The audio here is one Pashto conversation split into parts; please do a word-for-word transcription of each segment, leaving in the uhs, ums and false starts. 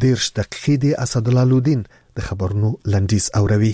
دیرش دقیقې د اسدالله لودین د خبرونو لنډیز اوروي.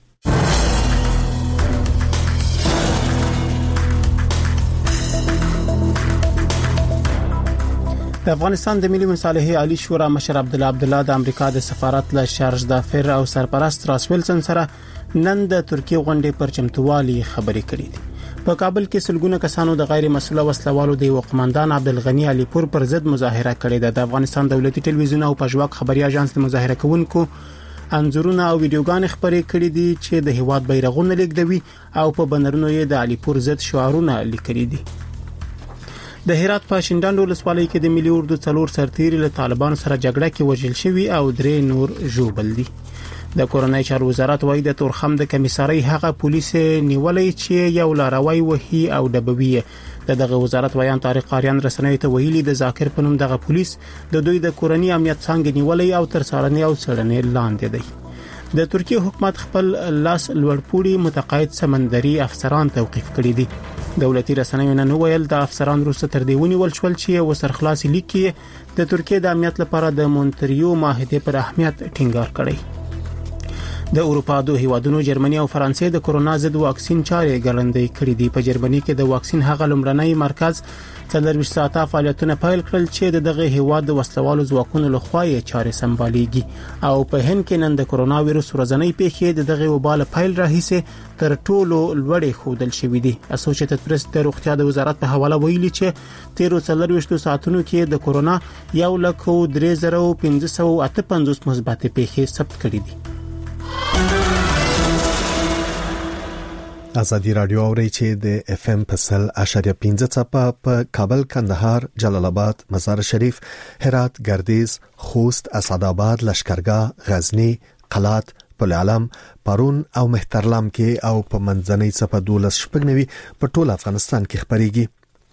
د افغانستان د ملي مصالحې عالی شورا مشر عبدالله عبدالله د امریکا د سفارت له شارج دافر او سرپرست راس ویلسن سره نن د ترکیه غونډې پر چمتووالي خبرې کړې دي. په کابل کې سلګونه کسانو د غیر مسؤله وسلوالو د وقمندان عبدالغنی علي پور پر ضد مظاهره کړې ده. د افغانستان دولتي ټلویزیون او پژواک خبري اژانس د مظاهره کوونکو انځورونه او ویډیوګانې خبرې کړې دي چې د هیواد بیرغونه لیکدوي او په بنرونو یې د علي پور ضد شعارونه لیکلي دي. د هرات په شینډنډ ولسوالۍ کې د ملي اردو څلور سرتیري له طالبانو سره جګړه کې وژل شوي او درې نور ژوبل دي. د کورنۍ چارو وزارت وايي د تورخم د کمیسارۍ هغه پولیس نیولې چې یو لاروي وهي او ډبوي. دغه وزارت ویان طارق قاریان رسنۍ ته ویلي د ذاکر پنوم دغه پولیس د دوی د کورنۍ امنیت څنګه نیولې او تر څارنې او څېړنې لاندې دی. د ترکیه حکومت خپل لاس لوړپوړي متقاعد سمندري افسران توقيف کړي دي. دولتي رسنیو نن ویل د افسران روسه تر دی ونیول شول چې وسرخلاصي لیکي د ترکیه د امنیت لپاره د مونټریو معاهده پر اهمیت ټینګار کړی. د اروپا د هیوادونو جرمني او فرانسې د کورونا ضد واکسین چارې ګړندې کړې دي. په جرمني کې د واکسین هغه لومړنی مرکز څلور ساعته فعالیتونه پیل کړل چې دغه هیواد د وسلوالو ځواکونو لخوا یې چارې سمبالېږي. او په هند کې نن د کورونا وایروس ورځنی پیښې دغه وبال پیل راهیسه تر ټولو لوړې خودل شوې دي. اسوسییټډ پریس د روغتیا د وزارت په حواله ویلي چې تیر څلور ساعتونو کې د کورونا یو لک درې زره پنځه سوه اته پنځوس مثبت پیښې ثبت کړې دي. ازادي رادیو اوري چې د اف ام پسل اشاریه پنځه چپه په کابل، کندهار، جلال آباد، مزار شریف، هرات، گردیز، خوست، اسعدآباد، لشکرګاه، غزنی، قلات، پل علم، پرون او مهترلام کې او په منځنۍ چپه دولس شپږنوي په ټول افغانستان کې خبريږي.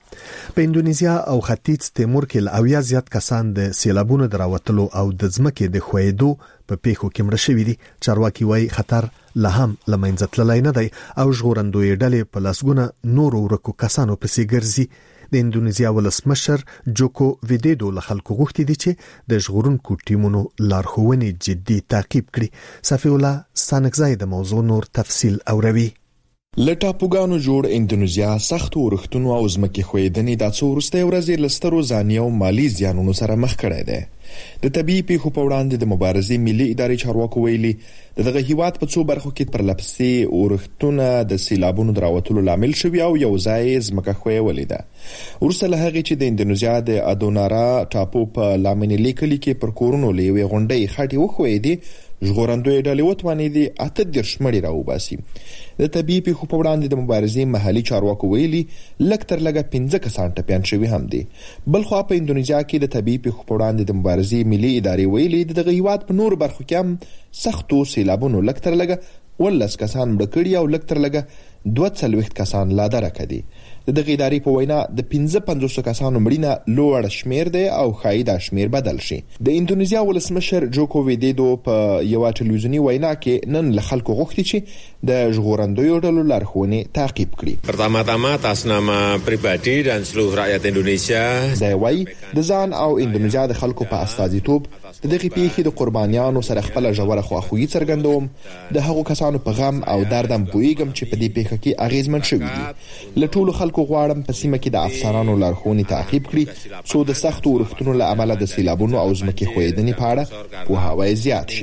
په اندونیزیا او ختیځ تیمور کې لاویا زیات کسان د سیلابونو دراوتلو او د ځمکې د خوېدو په پیښو کې مړه شوي دي. چارواکي وايي خطر لا هم لمنځه تللی نه دی او ژغورندوی ډلې په لاسګونه نورو ورکو کسانو پسې ګرځي. د اندونیزیا ولسمشر جوکو ویډیډو له خلکو غوښتي دي چې د ژغورونکو ټیمونو لارښوونې جدي تعقیب کړي. صفی الله سانکزای د موضوع نور تفصیل اوروي. لټاپوګانو جوړ اندونیزیا سخت ورښتونو او ځمکې خوېدنې د څو وروستۍ ورځې لسترو ځاني او مالی زیانونو سره مخ کړی دی. د طبيعي پیښو په وړاندې د مبارزې ملي ادارې چارواکو ویلي دغه هیواد په څو برخو کې پر لپسې ورښتونه د سیلابونو دراوتلو لامل شوي او یو ځای ځمکه خوېولې ده. وروسته له هغې چې د اندونیزیا د ادونارا ټاپو په لامینلي کلي کې پر کورونو له یوې غونډۍ خټې وښوېدې، ژغورندوی ډلې وتوانېدې اته دېرش مړي راوباسي. د طبيعي پیښو په وړاندې د مبارزې محلي چارواکو ویلي لږ تر لږه پنځه کسان ټپیان شوي هم دي. بلخوا په اندونیزیا کې د طبيعي پیښو په وړاندې د مبارزې ملي ادارې ویلي دغه هیواد په نور برخو کې هم سختو سیلابونو لږ تر لږه ولس کسان مړه کړي او لږ تر لږه دوه څلوېښت کسان لا درکه دي. دغه ادارې په وینا د پنځه پنځوس کسانو مړینه لوړ شمیر دی او ښایي دا شمیر بدل شي. د اندونیزیا ولسمشر جوکو ویډیډو په یو ټلویزیونی وینا کې نن له خلکو غوښتي چې د ژغورندوی ډلو لارښوونې تعقیب کړي. Pertama-tama atas nama pribadi dan seluruh rakyat Indonesia. دا وایي د ځان او اندونیزیا د خلکو په استازیتوب د دغه پیښې د قربانیانو سره خپل ژوره خواخوږي څرګندوم. د هغو کسانو په غم او درد هم پوهیږم چې په دې پیښه کې اغیزمن شوي دي. له ټولو خلکو غواړم په سیمه کې د افسرانو لارښوونې تعقیب کړي څو د سختو ورښتونو له امله د سیلابونو او ځمکې خوېدنې په اړه پوهاوی زیات شي.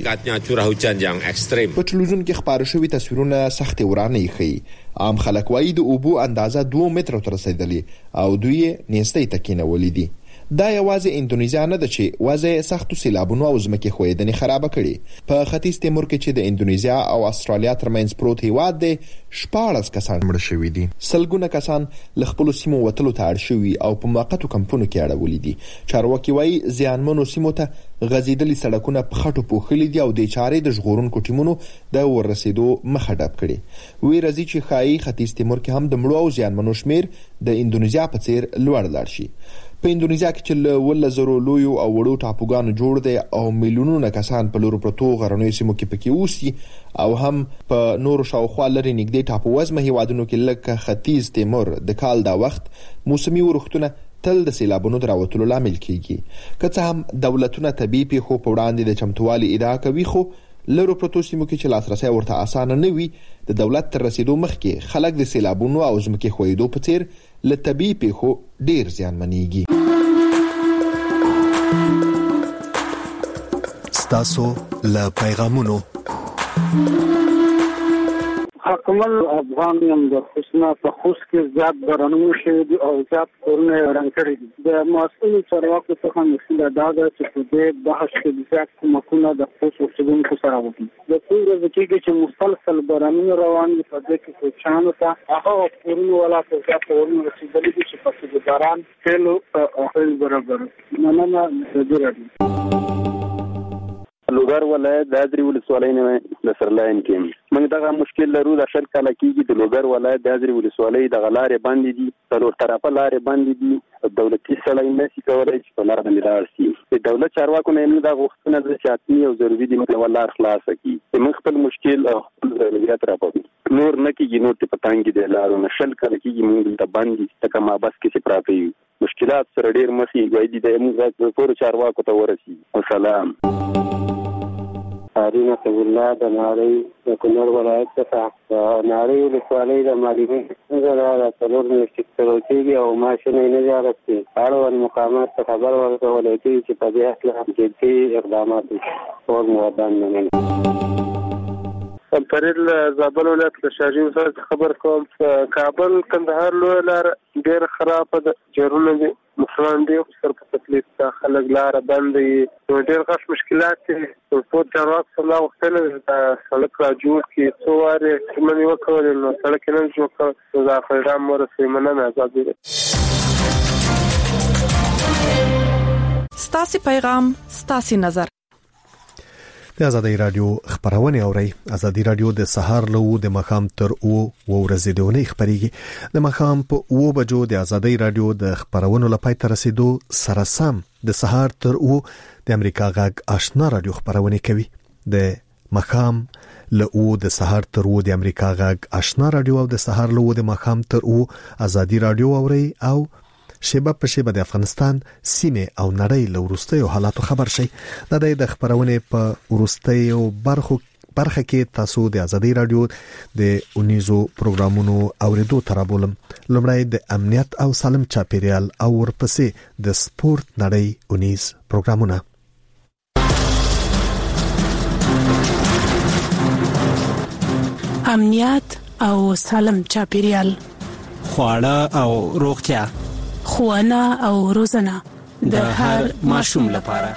په ټلویزیون کې خپاره شوي تصویرونه سختې ورانې ښیي. عام خلک وایي د اوبو اندازه دوه مترو ته رسېدلې او دوی یې نیستۍ ته کېنولي دي. دا یوازې اندونیزیا نه ده چې وضع سختو سیلابونو او ځمکې خوېدنې خرابه کړي. په ختیځ تیمور کې چې د اندونیزیا او استرالیا ترمنځ پروت هیواد دی شپاړس کسان مړه شوي دي. سلګونه کسان له خپلو سیمو وتلو ته اړ شوي او په موقتو کمپونو کې اړولي دي. چارواکي وایي زیانمنو سیمو ته غځېدلي سړکونه په خټو پوښلي دي او د چارې د ژغورونکو ټیمونو د ورسېدو مخه ډب کړي. وی راځي چې ښایي ختیځ تیمور کې هم د مړو او زیانمنو شمیر د اندونیزیا په څیر لوړ لاړ شي. په اندونیزیا کې چې له ولس زرو لویو او وړو ټاپوګانو جوړ دی او میلیونونه کسان په لورو پرتو غرنیو سیمو کې پکې اوسي او هم په نورو شاوخوا لرې نږدې ټاپو وزمه هیوادونو کې لکه ختیځ تیمور د کال دا وخت موسمي ورښتونه تل د سیلابونو د راوتلو لامل کیږي. که څه هم دولتونه طبیعي پیښو په وړاندې د چمتووالي ادعا کوي، خو لرو پرتو سیمو کې چې لاسرسی ورته اسانه نه وي، د دولت تر رسیدو مخکې خلک د سیلابونو او ځمکې ښویېدو په څیر له طبیعي پیښو ډیر زیانمنېږي. ستاسو له پیغامونو حکمل افغان یم د حسنا په خوست کې زیات بارانونه شوي دي او زیات کورونه وران کړي دي. د مسؤلو چارواکو څخه مسؤله دا ده چې په دې بحث کې زیات کومکونه د خوست اوسیدونکو سره وکړي. د څو ورځې کېږي چې مسلسل بارانونه روان دي، په دې کې کوچیانو ته هغه کورونه ولا څه زیات کورونه رسېدلي دي چې په دې باران فعلو اخیل برابر مننه د دې راډیو. لوګر ولایت د ازري ولسوالۍ نه د سرلاین کې موږ دغه مشکل لرو. د شل کاله کېږي د لوګر ولایت د ازري ولسوالۍ د غلارې باندې دي، څلور طرفه لارې باندې دي. دولتي سړی نشي کولای چې په لار باندې لاړ شي. د دولت چارواکو نه موږ دا غوښتنه ده چې حتمي او ضروري دي موږ لار خلاص کړي. موږ خپل مشکل او خپل ضرورت راپوي نور نه کېږي، نور ته پتانګي د لارو نه شل کاله کېږي موږ ته باندې تکه ما بس کې چې پراته یو مشکلات سره ډیر مخې وایي د موږ ټول چارواکو ته ورسي. والسلام. هارون صبر الله د نړۍ د کونړ ولایت څخه د نړۍ ولسوالۍ د معلومات څنګه د څلور میاشتې تروتېږي او ماشینې نه جارستي اړوند مقامات ته خبر ورکول کېږي چې په دې اصل جدي اقدامات او مودان نه فرید زابل ولایت د شاجین سره خبر کوم. کابل کندهار لوی لار ډیر خراب ده، جرونه دي مسلمان دي سر په تکلیف ته خلک لار باندې ډیر غش مشکلات دي. په چارواک سره وختل د سړک را جوړ کی څو واره کومنی وکول نو سړک نه جوړ کړ. دا پیغام ورسې مننه آزاد دي. ستاسو پیغام ستاسو نظر. د آزادۍ رادیو خبرونه اوري. آزادۍ رادیو د سهار له د مخام تر او ورځې د ونې خبريږي. د مخام په او بجو د آزادۍ رادیو د خبرونو لپاره تر رسیدو سره سم د سهار تر او د امریکا غږ آشنا رادیو خبرونه کوي. د مخام له او د سهار تر او د امریکا غږ آشنا رادیو او د سهار له او د مخام تر او آزادۍ رادیو اوري او شیبه په شیبه د افغانستان سیمه او نړۍ له وروستیو حالاتو خبر شي. د دې د خبرونه په وروستیو برخو برخه کې تاسو د آزادۍ رادیو د اونیزو پروګرامونو اوریدو ترابولم. لومړی د امنیت او سالم چاپیریال او ورپسې د سپورت نړۍ اونیز پروګرامونه. امنیت او سالم چاپیریال، خواړه او روغتیا، ښوونه او روزنه د هر ماشوم لپاره.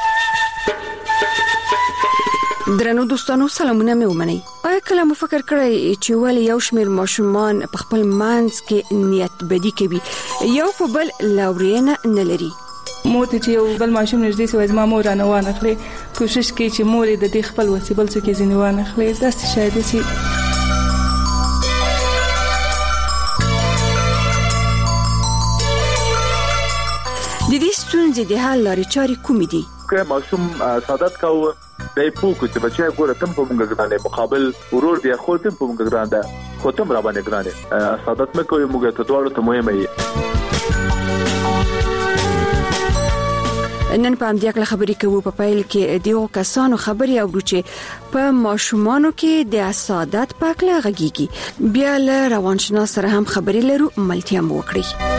درنو دوستانو سلامونه مې ومنئ. آیا کله مو فکر کړی چې ولې یو شمېر ماشومان په خپل منځ کې نیت بدی کوي، یو په بل لاورینه نه لري؟ مور ته چې یو بل ماشوم نږدې سوی زما مور رانه وانه خلې کوشش کوي چې مور د دې خپل وسیبل څه کې ځینې وانه خلې داسې شاید چې د دې ستونزې د حل لارې چارې کومې دي؟ که ماشوم سعادت کاوه دای پوکو چې بچي ګوره تم په موږ ګرانه مقابل ورور دی خو تم په موږ ګرانه خو تم را باندې ګرانه سعادت مې کوي موږ ته دواړو ته مهمه یې. نن په همدې اړه خبرې کوو. په پیل کې دیو کسانو خبرې اورو چې په ماشومانو کې د سعادت په اړه غږیږي. بیا له روانشناس سره هم خبرې لرو، ملتیا مو وکړي.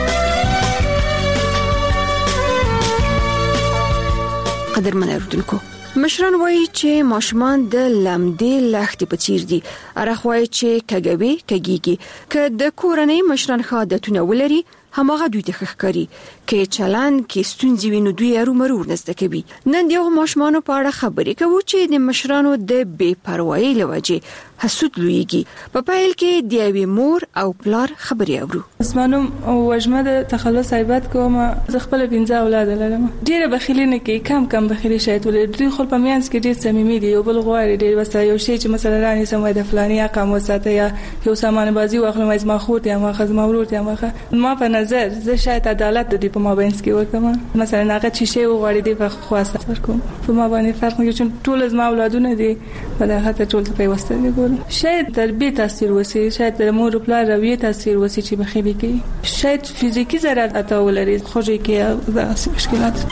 قدرمن اوردونکو، مشران وایي چې ماشومان د لمدې لختې په څیر دي. ارخوای چې کګوي کګيږي. که د کورنۍ مشران عادتونه ولري هماغه دوی ته ښکاري. کې چلند کې ستونزې ویني دوی ارومرو ورنسته کوي. نن دیو ماشومان په اړه خبرې کوو چې د مشرانو د بے پروايي لوجه حسود لویږي. په پیل کې د یوې مور او پلار خبرې اورو. اسمانم او وجمه د تخلص عیبات کوم. زه خپل پنځه اولاد لرم. ډیره بخیلینه کې کم کم بخیلی شاید ولې دوی خپل په میانس کې ډیر صمیمي دي. یو بل غواړي ډیر وسه یو شی چې مثلا راني سموي د فلاني اقام وساته یا یو سامان بازی واخلم از ما خور یا ما خزم ورور یا ما ما په نظر زه شاید عدالت د دې په مابینس کې وکم. مثلا هغه چې شی وغواړي دی په خواسته ورکوم. په ما باندې فرق نه چون ټول از ما اولادونه دي په دغه ته ټول په واسطه دی ګورم. شاید تربیه تاثیر وسی، شاید د مور په لار رویه تاثیر وسی چې بخیلی کې، شاید فزیکی ضرر اته ولري خوږی کې د مشکلات.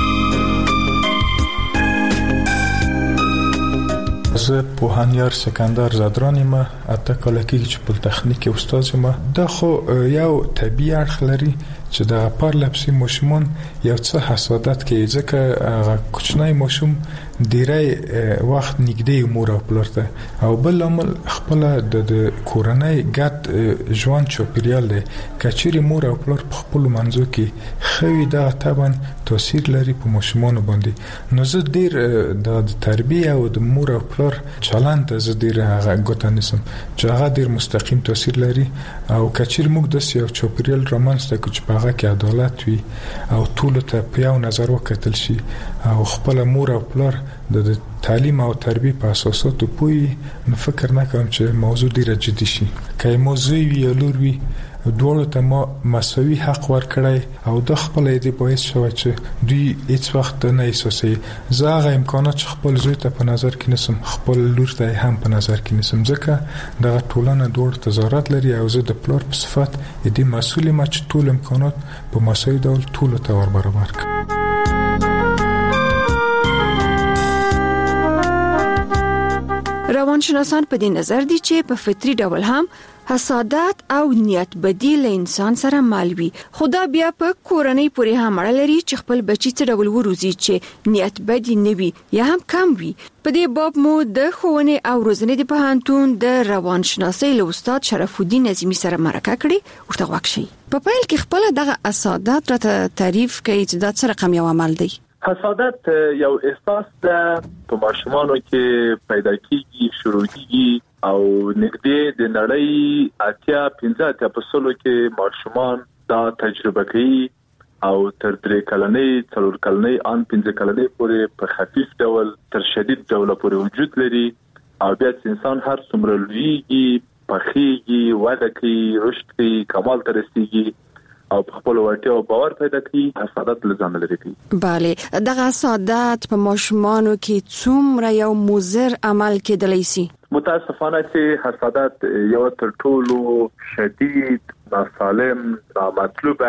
زه پوهانیار سکندر زدران یم، اته کال کېږي چې په تخنیک استاد یم. دا خو یو طبیعي اړخ لري چې د پرلپسې ماشومان یو څه حسادت کوي، ځکه هغه کوچنی ماشوم ډیری وخت نږدې مور او پلار ته، او بل عامل خپل د کورنۍ ګډ ژوند چاپیریال دی. کچېرې مور او پلار په خپل منځو کې خوي دا طبعا تاثیر لري په ماشومان باندې. نو زه ډیر د تربیه او د مور او پلار چلند زه ډیر هغه ګوته نیسم چې هغه ډیر مستقیم تاثیر لري. او کچېرې موږ د یو چاپیریال رامنځته کړو چې په هغه کې عدالت وي او ټول ته په یو نظر وکتل شي او خپل مور او پلار د تعلیم او تربیه په اساساتو پوي، نو فکر نه کوم چې موضوع ډیره جدي شي. که موضوع وي یا لور وي دوړو ته ما مساوي حق ورکړی او د خپل دې باعث شوی چې دوی هیڅ وخت نه احساسي. زه هغه امکانات چې خپل زوی ته په نظر کې نسم، خپل لور ته هم په نظر کې نسم، ځکه دغه ټولنه دوړ ته ضرورت لري او زه د پلار په صفت دې مسؤل یم چې ټول امکانات په مساوي ډول ټول ته ور برابر کړم. روانشناسان په دې نظر دي چې په فطري ډول هم حسادت او نیت بدی له انسان سره مالوي، خدا بیا په کورنۍ پورې هم اړه لري چې خپل بچی څه ډول وروزي چې نیت بدی نه وي یا هم کم وي. په دې باب مو د ښوونې او روزنې د پوهنتون د روانشناسۍ له استاد شرف الدین نظیمی سره مرکه کړې. ورته واکشي په پیل کې خپل دغه حسادت راته تعریف کوي چې دا څه رقم یو عمل دی. حسادت یو احساس ده په ماشومانو کې پیدا کیږي، شروع کیږي او نږدې د نړۍ اتیا پنځه اتیا په سلو کې ماشومان دا تجربه کوي او تر درې کلنۍ څلور کلنۍ ان پنځه کلنۍ پورې په خفیف ډول تر شدید ډول پورې وجود لري. او بیا انسان هر څومره لویږي، پخېږي، وده کوي، رشد کوي، کمال ته رسیږي او په خپل وړتیا او باور پیدا کوي، حسادت لزام لري. بله، دغه حسادت په ماشومانو کې څومره یو مضر عمل کېدلی شي؟ متاسفانه چې حسادت یو تر ټولو شدید، ناسالم، نامطلوبه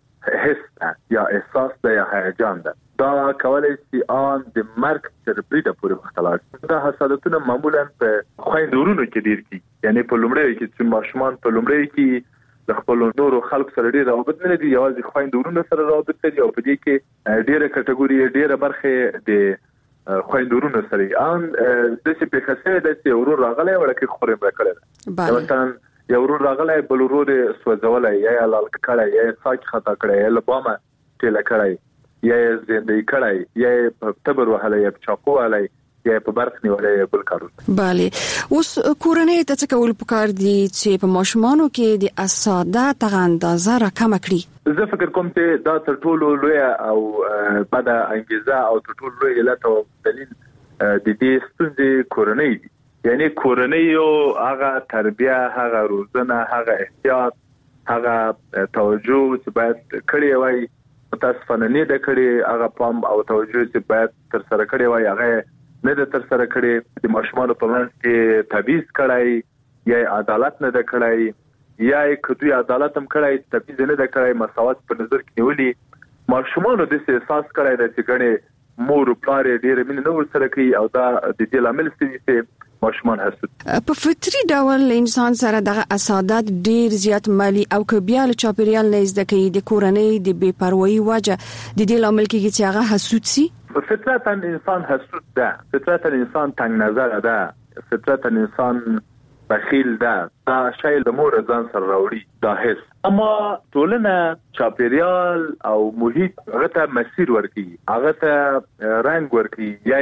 حس یا احساس ده یا هیجان ده. دا کولای شي ان د مرګ تر بریده پورې مختلف. دا حسادتونه معمولا په خويندورونو کې ډیر دي، یعنی په لومړی کې چې ماشومان په لومړی کې د خپل نورو خلکو سره ډیر رابط نه لري، یوازې خويندورونو سره رابط لري او په دې کې ډیره کټګوري ډیره برخه د خويندورونو سره ان د څه په خاصه د څه ورور راغلی ورکه خورم راکړل. مثلا یو ورور راغلی بل ورور سوځولای یا لال کړای یا ساک خطا کړای یا لبامه ټیل کړای یا زندګی کړای یا تبر وهلای یا چاقو علای یا په برخ نیولای بل کارو. بله، اوس کورنۍ ته څه کول پکار دي چې په ماشومانو کې د حسادت اندازه راکمه کړي؟ زه فکر کوم چې دا تر ټولو لوی او بده انګیزه او تر ټولو لوی علت او دلیل د دې ستونزې کورنۍ دي. یعنی کورنۍ او هغه تربیه، هغه روزنه، هغه احتیاط، هغه توجه چې باید کړی وای متاسفانه نه د کړی، هغه پام او توجه چې باید تر سره کړی وای هغه نه د تر سره کړی. د ماشومانو په منځ کې تبعیض کړای یا عدالت نه د کړای یا کدوې عدالت هم کړای، تبعیض نه د کړای، مساوات په نظر کې نیولي. ماشومانو د احساس کړای د چې ګڼې مور او پلار ډېر مين نه ورسره کوي او دا د دې لامل ستې ماشومان حسد. په فطري ډول انسان سره دغه حسادت ډیر زیات مالی او کبیال چاپیریال نه زده کوي، د کورنۍ د بے پروايي وجه د دې لامل کېږي چې هغه حسود سي. فطرتا انسان حسود ده، فطرتا انسان تنگ نظر ده، فطرتا انسان بخیل ده، دا شای د مور ځان سره راوړي دا حس. اما ټولنه، چاپیریال او محیط هغه ته مسیر ورکي، هغه ته رنگ ورکي یا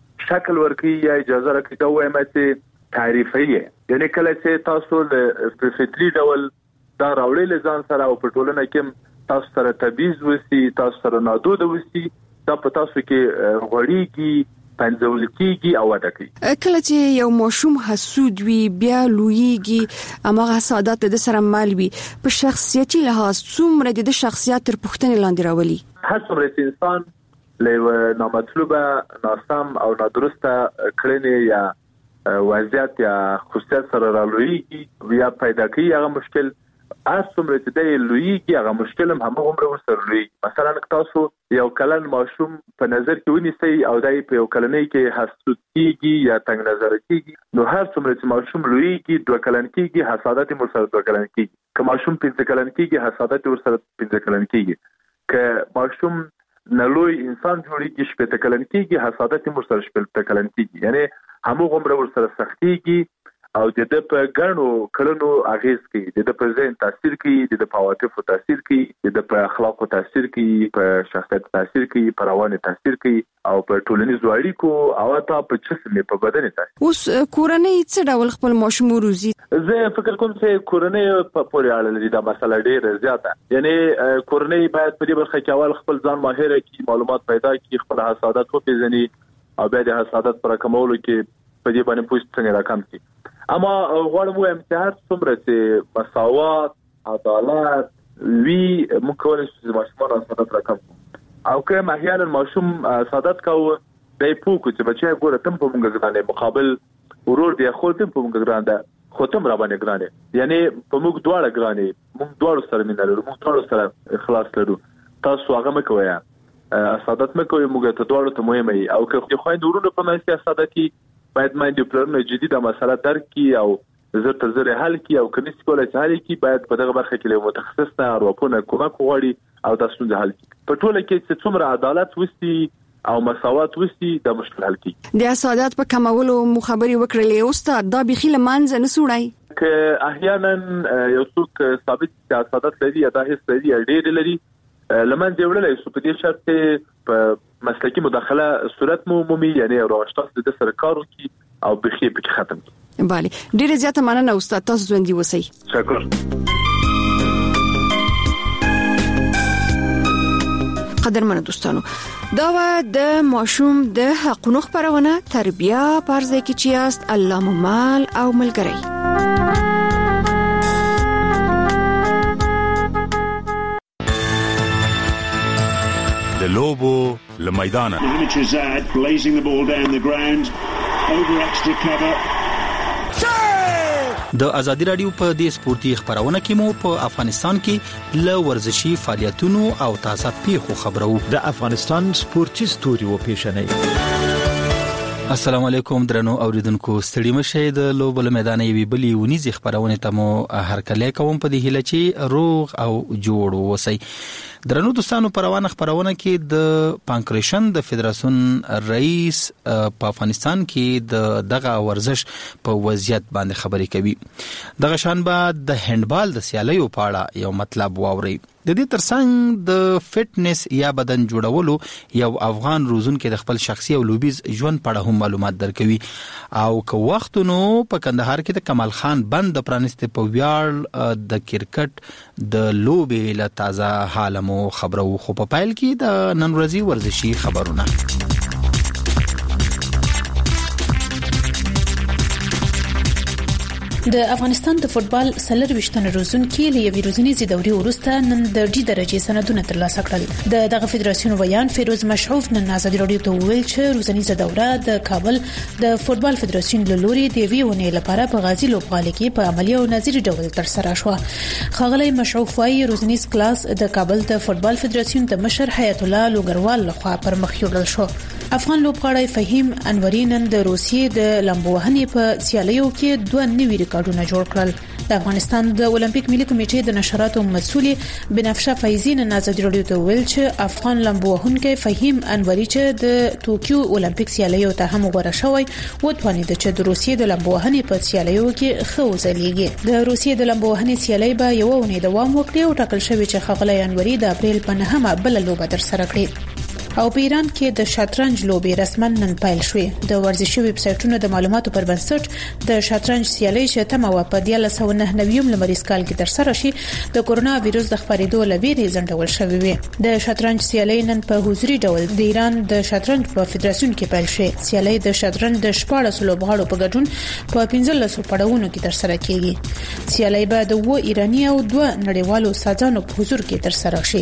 شکل ورکي یا اجازه راکړي دا وایم چې تعریفي. یعنی کله چې تاسو د فطري ډول دا راوړل ځان سره او په ټولنه کې تاسو سره تبعیض وسی، تاسو سره نادود وسی، دا په تاسو کې غوړیږي پنځول کېږي او وده کوي. کله چې یو ماشوم حسود وي بیا لویږي امغه حسادت د سره مال وي په شخصیتي لحاظ څومره د شخصیت تر پوښتنې لاندې راولي. هر څومره انسان له نامطلوبه ناسم او نادرسته کړنې یا وضعیت یا خصوصیت سره رالویږي یا پیدا کوي هغه مشکل هر څومره چې د لویږي هغه مشکل هم همغه ورسره لویږي. مثلا تاسو یو کلن ماشوم په نظر کې ونیسئ او دای په یو کلنۍ کې حسود کیږي یا تنگ نظر کیږي نو هر څومره چې ماشوم لویږي دوه کلن کیږي حسادت هم ورسره دوه کلن کیږي. که ماشوم پنځه کلن کیږي حسادت ورسره پنځه کلن کیږي. که ماشوم نلوی انسان جوړیږي شپږ کلن کیږي حسادت هم ورسره شپږ کلن کیږي. یعنی همغه ورسره سختيږي او د د په ګڼو کړنو اغیز کوي، د د په ذهن تاثیر کوي، د د په عواطفو تاثیر کوي، د د په اخلاقو تاثیر کوي، په شخصیت تاثیر کوي، په روان تاثیر کوي او په ټولنیزو اړیکو او حتی په جسم په بدن تاثیر. اوس کورنۍ څه ډول خپل ماشوم روزي؟ زه فکر کوم چې کورنۍ په پورې اړه لري دا مسله ډیره زیاته. یعنی کورنۍ باید په دې برخه کې اول خپل ځان ماهر کړي، معلومات پیدا کړي، خپل حسادت وپېژني او بیا د حسادت پر کمولو کې په دې باندې پوښتنه څنګه راکم کړي. اما غواړم وایم چې هر څومره چې مساوات، عدالت وی موږ کولای شو چې ماشومان حسادت راکم او که احیانا ماشوم حسادت کوي دای پوکو چې بچي ګوره تم په موږ ګرانه مقابل ورور دی خو تم په موږ ګرانه خو تم را باندې ګرانه، یعنی په موږ دواړه ګرانه، موږ دواړو سره مینه لرو، موږ دواړو سره اخلاص لرو. تاسو هغه مکوئ حسادت مکوئ، موږ ته دواړو ته مهمه ای او که خو ورونو په منځ کې حسادتي باید مایندې پلرونه جدي د مسله درک کی او زر تر زر حل کی او کنيس کولای حل کی، باید په دغه برخه کې له متخصص نه اروپونه کومک وغواړي او تاسو ته حل کی. په ټوله کې چې څومره عدالت وستي او مساوات وستي د مشکل حل کی. د حسادت په کمولو مخابري وکړلې استاد دا بخیل منځ نه سوړای ک احیانا یو څوک ثابت چې حسادت لري یا د هیڅ لري ډېر لري لمن دی وړلای سو په دې شرط په مسلکی مداخله صورت مو مومي، یعنی راوښتاس د سر کارو کی او بخي په ختم کی. bale ډیره زیاته مننه استاد، تاسو ژوندۍ اوسئ. شکر. قدرمن دوستانو، دا و د ماشوم د حقونو خبرونه تربیه پرځای کې چیاست الله ممال او ملګری. د لوبو لمیدانه blazing the ball down the ground over extra cover. د ازادي رادیو په دې سپورتي خبرونه کې مو په افغانستان کې ل ورزشي فعالیتونو او تازه پیښو خبرو. د افغانستان سپورتي ستوري و پیښنې. السلام علیکم درنو اوریدونکو، ستړي مشه د لوبل میدان یوي بلی ونیزي خبرونه ته مو هرکله کوم په دې هله چې روغ او جوړ وسی. درنو دوستانو، پروانه خبرونه کې د پانکریشن د فدراسیون رئیس په افغانستان کې د دغه ورزش په وضعیت باندې خبرې کوي. دغه شان به د هندبال د سیالیو په اړه یو مطلب واوري. د دې ترڅنګ د فټنس یا بدن جوړولو یو افغان روزونکو د خپل شخصي او لوبیز ژوند په اړه هم معلومات درکوي. او که وختونو په کندهار کې د کمال خان بند د پرانست په ویاړ د کرکټ د لوبې له تازه حالمو خبرو خو په پایل کې د نن ورځې ورزشي خبرونه. د افغانستان د فوتبال سلر وشتنه روزونکي له یوې روزنیزې دورې وروسته نن د ډي درجه سندونه ترلاسه کړل. د دغه فدراسیون ویان فیروز مشعوف نن آزادي رادیو ته ویل چې روزنیزه دوره د کابل د فوتبال فدراسیون له لوري د ویونې لپاره په غازی لوبغالي کې په عملی او نظری ډول تر سره شو. خغلی مشعوف وايي روزنیز کلاس د کابل د فوتبال فدراسیون د مشر حیات الله لوګروال لخوا پر مخ یوړل شو. افغان لوبغاړی فهیم انوری نن د روسیې د لامبو وهنې په سیالیو کې دوه نوي ریکارډونه جوړ کړل. د افغانستان د اولمپیک ملي کمیټې د نشراتو مسؤل بنفشه فیضی نن آزادي رادیو ته ویل چې افغان لامبو وهونکی فهیم انوری چې د ټوکیو اولمپیک سیالیو ته هم غوړه شوی و توانید چې د روسیې د لامبو وهنې په سیالیو کې خو ځلیږي. د روسیې د لامبو وهنې سیالي به یو ونې دوام وکړي او ټاکل شوی چې خغلی انوری د اپریل په نهمه بل لوبه در سره کړي. او په ایران کې د شطرنج لوبې رسماً نن پیل شوې. د ورزشي ویب سایټونو د معلوماتو پر بنسټ د شطرنج سیالي چې تمه و په دیارلس سوه نهه نوي لمریز کال کې ترسره شي د کورونا وایروس د خپرېدو لویرې ځنډول شوې وي. د شطرنج سیالي نن په حضوري ډول د ایران د شطرنج په فدراسیون کې پیل شوې. سیالي د شطرنج د شپاړس لوبغاړو په ګډون په پنځلس پړاوونو کې ترسره کیږي. سیالي به د و ایرانی او دوه نړیوالو سازانو په حضور کې ترسره شي.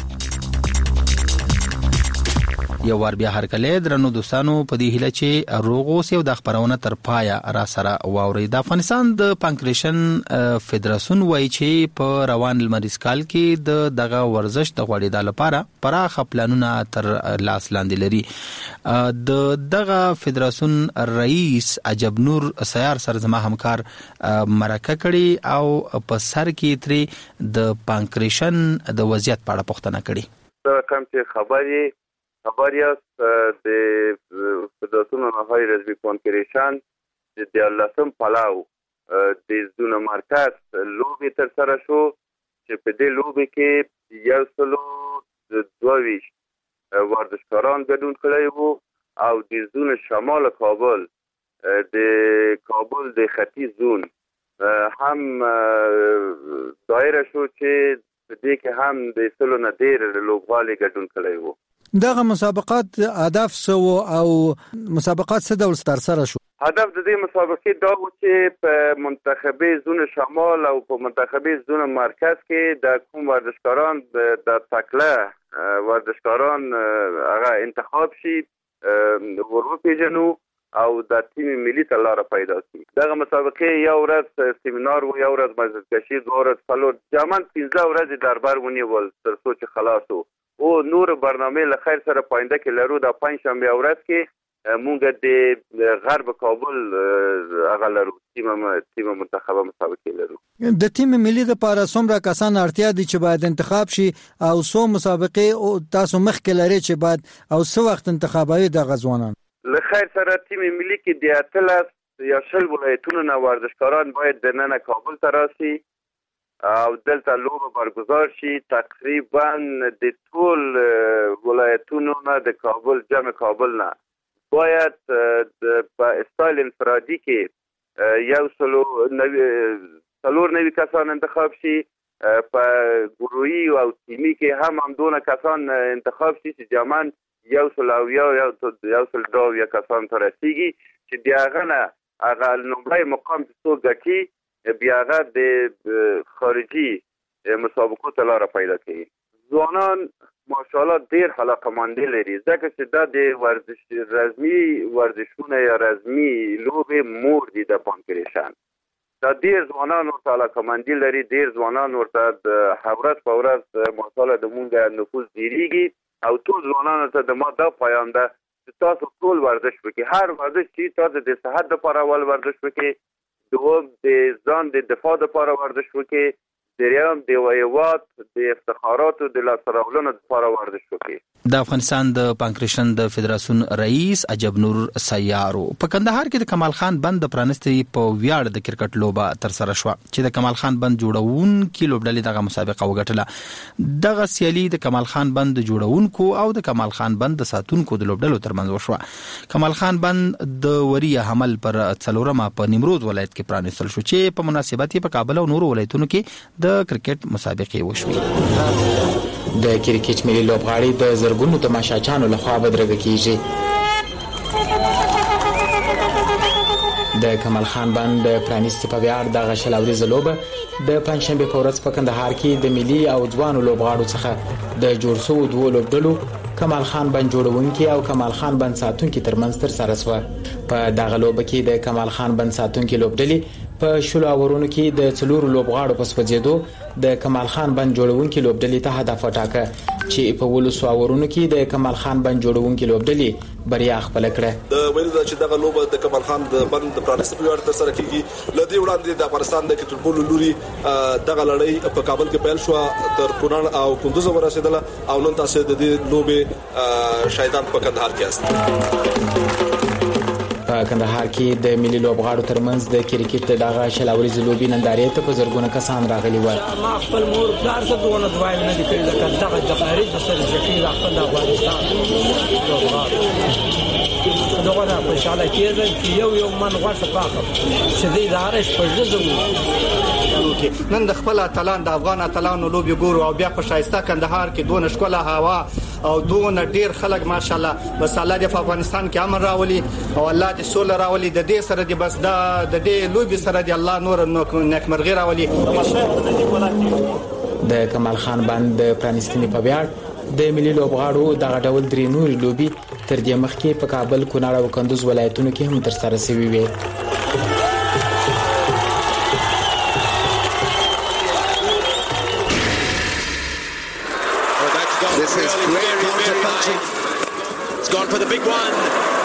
یو ور بیا هر کله درنو دوستانو په دې هله چې روغو سیو د خبرونه تر پایا را سره واوري. د افغانستان د پانکریشن فدراسیون وایي چې په روان لمریز کال کې د دغه ورزش د غوړېدا لپاره پراخ پلانونه تر لاس لاندې لري. د دغه فدراسیون رئیس عجب نور سیار سرزما همکار مرکه کړي او په سر کې ترې د پانکریشن د وضعیت په اړه پوښتنه کړي. کوم چې خبري خبریاست د فدراسیون نهایی رزمی پانکریشن د دیارلسم پلاو د زون مرکز لوبې تر سره شو چې په دې لوبې کې یو سلو دوه ویشت ورزشکاران ګډون کړی وو او د زون شمال کابل د کابل د ختیځ زون هم دایره شو چې په دې کې هم د سلو نه ډېر لوبغاړي ګډون کړی وو. دغه مسابقات هدف سو او مسابقات څه ډول ترسره شو؟ هدف د دې مسابقې دا و چې په منتخبي زون شمال او په منتخبي زون مرکز کې د کوم ورزشکاران د تکله ورزشکاران هغه انتخاب شي ورو پیژنو او د تیم ملي ته لاره پیدا شي. دغه مسابقې یو ورځ سیمینار و یو ورځ مجلسکشي دوه ورځ څلور جامن پنځه ورځې دربار ونیول تر څو چې خلاص وو. او نور برنامه له خیر سره پاینده کې لرو. د پنځ شنبه ورځ کې مونږ د غرب کابل هغه لرو تیم تیم منتخبه مسابقې لرو. د تیم ملي لپاره څومره کسان اړتیا دي چې باید انتخاب شي او څو مسابقې او تاسو مخکې لري چې باید او څو وخت انتخابوي د غزوانان؟ له خیر سره تیم ملي کې د اتلس یا شل ولایتونو نه ورزشکاران باید د نن کابل ته راشي او دلته لوبه برگزار شي. تقریبا د ټول ولایتونو نه د کابل جمع کابل نه باید په استایل انفرادي کې یو سلو څلور نوي کسان انتخاب شي. په ګروهي او تیمي کې هم همدونه کسان انتخاب شي چې جمعاً یو سل او یو یو سل دو یا کسان ته رسیږي چې بیا هغه نه هغه لومړی مقام چې څوک ګټي بیا هغه د خارجي مسابقو ته لاره پیدا کوي. ځوانان ماشاءالله ډېر علاقه‌مندي لري ځکه چې دا د ورزش رزمي ورزشونه یا رزمي لوبې مور دي د پانکریشن. دا ډېر ځوانان ورته علاقه‌مندي لري. ډېر ځوانان ورته د ورځ په ورځ ماشاءالله د مونږ نفوذ ډېرېږي او ټول ځوانانو ته د ما دا پیام ده چې تاسو ټول ورزش وکړئ. هر ورزش چې تاسو د صحت لپاره ول ورزش وکړئ، دوم د ځان د دفاع لپاره ورزش وکړي، دریم د ویوات د افتخاراتو د لاسته راوړلو لپاره ورزش وکړي. د افغانستان د پانکریشن د فدراسیون رئیس عجب نور سیارو په کندهار کې د کمال خان بند د پرانستي په ویاړ د کرکټ لوبه تر سره شو چې د کمال خان بند جوړون کې لوبډلې دغه مسابقه وګټله. دغه سیالي د کمال خان بند جوړونکو او د کمال خان بند د ساتونکو د لوبډلو ترمنځ وشو. کمال خان بند د وریه حمل پر څلورمه په نیمروز ولایت کې پرانستل شو چې په مناسبت په کابل او نورو ولایتونو کې د کرکټ مسابقې وشوې. د کرکټ ملي لوبغاړي د زرګونو تماشاچانو لخوا بدرګه کیږي. د کمال خان بند د پرانیستي په ویاړ د غشلاوري زلوبه د پنځشنبه په ورځ په کندهار کې د ملي او ځوانو لوبغاړو څخه د جوړ شوو دوه لوبډلو کمال خان بند جوړونکي او کمال خان بند ساتونکي ترمنځ تر سره شوه. په دغه لوبه کې د کمال خان بند ساتونکي لوبډلې په شلو اورونو کې د څلورو لوبغاړو په سپځېدو د کمال خان بند جوړونکي لوبډلې ته هدف وټاکه چې په ولسو اورونو کې د کمال خان بند جوړونکي لوبډلې بریا خپل کړه. د ویل چې دغه لوبه د کمال خان د بند د پرانیستي په وړاندې تر سره کیږي. لدی وړاندې د افغانستان د کرکټ بول لوري دغه لړۍ په کابل کې پیل شو تر کونړ او کندوز ورسېدله او نن تاسو د دې لوبې شاهدان په کندهار کې است. په کندهار کې د ملي لوبغاړو ترمنځ د کرکټ دغه شلاوري لوبي نندارې ته په زرګونه کسان راغلي و. ما خپل مور پلار ته دونه دوای نه دي کړی لکه دغه د خارج د سره ځکه خپل د افغانستان دغه نه په شاله کې چې یو یو من غوښه پاخه چې دې دارش په ځزو نن د خپل اتلان د افغان اتلانو لوبي ګورو او بیا په شایسته کندهار کې دونه شکله هوا او دونه ډیر خلک ماشاءالله بس الله دې په افغانستان کې امن راولي او الله دې سول راولي د دې سره دې بس دا د دې لوبي سره دې الله نور نیکمرغي راولي. د کمال خان بند د پرانستنی په ویاړ د ملي لوبغاړو دغه ډول درې نور لوبي تر دې مخکې په کابل، کونړ او کندوز ولایتونو کې هم ترسره شوې وي. This is great counter punching. It's gone for the big one.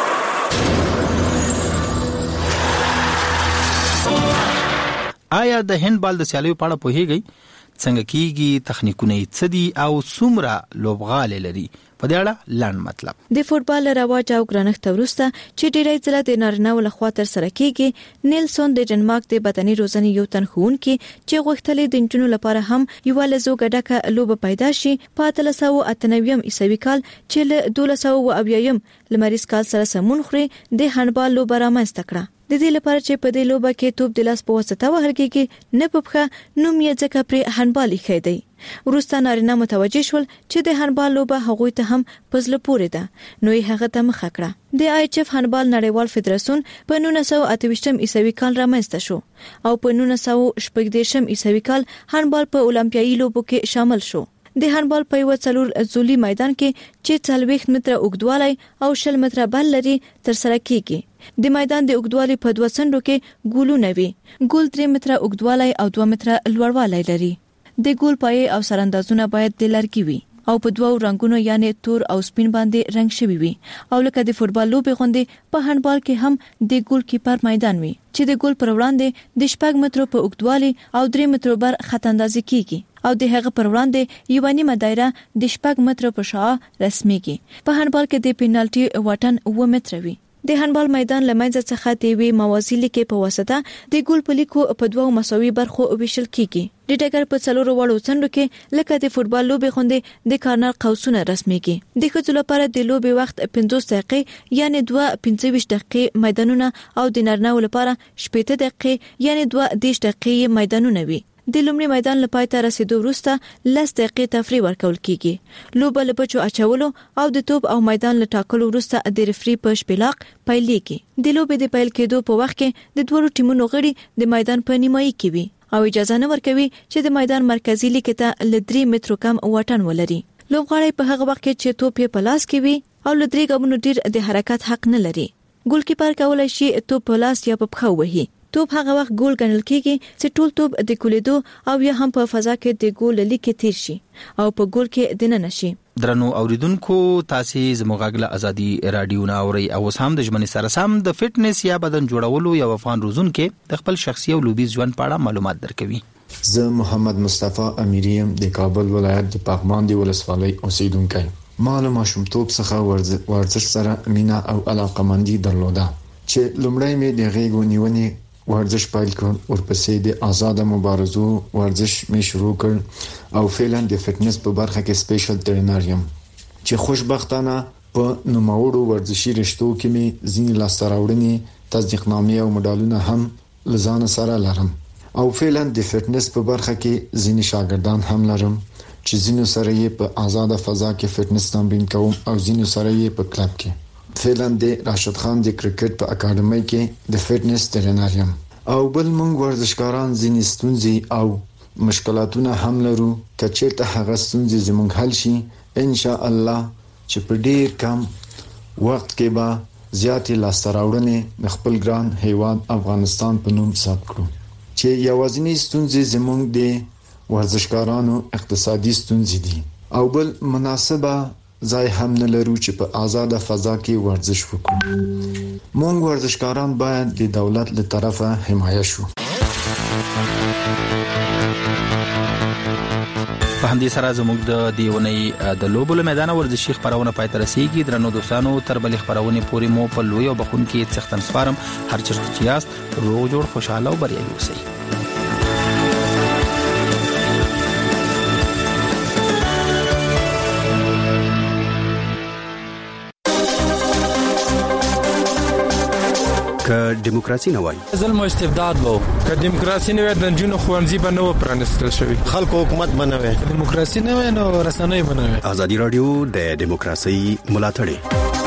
آیا د هندبال د سیالیو په اړه پوهیږئ؟ څنګه کیږي، تخنیکونه یې څه دي او څومره لوبغاړي لري؟ په دې اړه لاند مطلب د فوتبال رواج او ګرانښت ورسته چې ډیری ځله د نارینه ول خوا تر سره کیږي. نیلسون د ډنمارک د بدني روزنې یو تن ښوونکی چې غوښتلې د انټونو لپاره هم یو لزو ګډه لوب پیدا شي په اتلس سوه اته نوي عیسوي کال چې له دولس سوه اویا لمریز کال سره سمون خوري د هندبال لوب رامنځته کړه. د دې لپاره چې په دې لوبه کې توپ د لاس په واسطه وهل کېږي نه په پخه نوم یې ځکه پر هندبال یې دی. وروسته نارینه متوجه شول چې د هندبال لوبه هغوی ته هم پزله پورې ده، نو یې هغه ته مخه کړه. د آی ایچ اف هندبال نړیوال فدراسیون په نولس سوه اته ویشت عیسوي کال رامنځته شو او په نولس سوه شپږ دېرش عیسوي کال هندبال په اولمپیایي لوبو کې شامل شو. د هندبال په یو څلور زولي میدان کې چې څلوېښت متره اوږدوالی او شل متره بل لري تر سره کیږي. د میدان د اوږدوالي په دوه څنډو کې ګولونه وي. ګول درې متره اوږدوالی او دوه متره لوړوالی لري. د ګول پای او سراندازونه باید د لرګي وي او په دوه رنگونو یعنی تور او سپین باندې رنگ شوی وي او لکه د فوتبال لوبې غوندې په هندبال کې هم د ګول کیپر میدان وي چې د ګول پر وړاندې د شپږ مترو په اوږدوالي او درې مترو بر خط اندازي کیږي او د هغه پر وړاندې یو نیمه دایره د شپږ مترو په شاوخوا رسميږي. په هندبال کې د پینالټي واټن اوه متره وي. د هندبال میدان لمنځه څخه د وی موازی لیکې په واسطه د ګول په لیکو په دوه مساوي برخو ویشل کیږي. د ډګر په څلورو وړو څنډو کې لکه د فوتبال لوبې غوندې د کارنر قوسونه رسميږي. د ښځو لپاره د لوبې وخت پنځوس دقیقې یعنی دوه پنځه ویشت دقیقې میدانونه او د نارینه‌و لپاره شپږ دقیقې یعنی دوه دېرش دقیقې میدانونه وي. د لومړي میدان لپاره ته رسیدو وروسته لس دقیقې تفریح ورکول کیږي. لوبه له بچو اچولو او د توپ او میدان له ټاکلو وروسته د ریفری په شپلاق پیلېږي. د لوبې د پیل کېدو په وخت کې د دوه ټیمونو غړي د میدان په نیمایي کې وي او اجازه نه ورکوي چې د میدان مرکزی لیکې ته له درې مترو کم واټن ولري. لوبغاړی په هغه وخت کې چې توپ یې په لاس کې وي او له درې ګامونو ډیر د حرکت حق نه لري. ګول کیپر کولای شي توپ په لاس یا په پښه وهي. توپ هغه وخت ګول ګڼل کېږي چې ټول توپ د کولیدو او یا هم په فضا کې د ګول لیکې تیر شي او په ګول کې دننه شي. درنو اوریدونکو، تاسو زموږ غږ ازادي رادیو نه اوري او هم د ژوند سره سم د فټنس یا بدن جوړولو یو افغان روزون کې د خپل شخصي او لوبي ژوند په اړه معلومات درکوي. زه محمد مصطفی امیریم د کابل ولایت د پغمان دی ولسوالۍ اوسیدونکی. معلومه ماشومتوب څخه ورزش سره مینا او علاقمندي درلوده چې لومړی مې د غیږو نیونې ورزش پیل کړ، ورپسې د آزاد مبارزو ورزش می شروع کړ او فعلا د فټنس په برخه کې سپیشل ټرینر یم چې خوشبختانه په نوموړو ورزشي رشتو کې می ځینې لاستراوړنې، تصدیقنامې او مډالونه هم لزان سره لرم او فعلا د فټنس په برخه کې ځینې شاګردان هم لرم چې ځینو سره یې په آزاد فضا کې فټنس تمرین کوم او ځینو سره یې په کلب کې. فعلا د راشد خان د کرکټ په اکیډمي کې د فټنس ټرینر یم او بل موږ ورزشکاران ځینې ستونزې او مشکلاتونه هم لرو. که چیرته هغه ستونزې زموږ حل شي ان شاء الله چې په ډیر کم وخت کې به زیاتې لاسته راوړنې د خپل ګران هیواد افغانستان په نوم ثبت کړو. چې یوازینی ستونزې زموږ د ورزشکارانو اقتصادي ستونزې دي او بل مناسبه ځای هم نه لرو چې په آزاد فضا کې ورزش وکړو. موږ ورزشکاران باید د دولت له طرفه حمایه شو. په په همدې سره زموږ د دیونی د لوبو له میدان ورزشي خبرونه پای ته رسیدي. درنو دوستانو تر بلې خبرونه پورې مو په لوی او بخون کې څختن سپارم. هر چیرته چې یاست روغ جوړ خوشاله او بریالي اوسئ. که دیموکراسي نه وای ظلم او استبداد وو، که دیموکراسي نه وای د جنونو خوانزي به نه پرانستل شوی، خلکو حکومت بنوي، دیموکراسي نه وای نو رسنۍ بنوي. ازادي رادیو د دیموکراسي ملاتړ